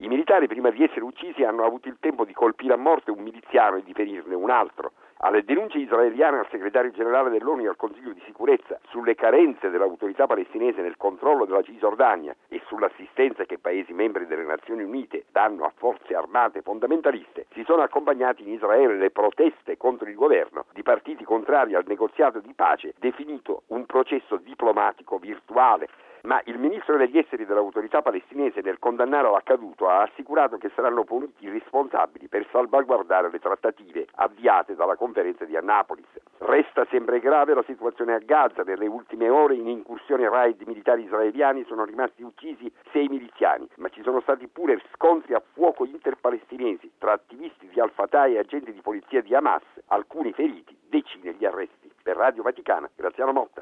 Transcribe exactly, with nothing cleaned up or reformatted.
I militari, prima di essere uccisi, hanno avuto il tempo di colpire a morte un miliziano e di ferirne un altro. Alle denunce israeliane al segretario generale dell'ONU e al Consiglio di sicurezza sulle carenze dell'autorità palestinese nel controllo della Cisgiordania e sull'assistenza che Paesi membri delle Nazioni Unite danno a forze armate fondamentaliste, si sono accompagnati in Israele le proteste contro il governo di partiti contrari al negoziato di pace definito un processo diplomatico virtuale. Ma il ministro degli esteri dell'autorità palestinese, nel condannare l'accaduto, ha assicurato che saranno puniti i responsabili per salvaguardare le trattative avviate dalla conferenza di Annapolis. Resta sempre grave la situazione a Gaza. Nelle ultime ore, in incursioni raid militari israeliani, sono rimasti uccisi sei miliziani, ma ci sono stati pure scontri a fuoco interpalestinesi tra attivisti di Al-Fatah e agenti di polizia di Hamas, alcuni feriti, decine gli arresti. Per Radio Vaticana, Graziano Motta.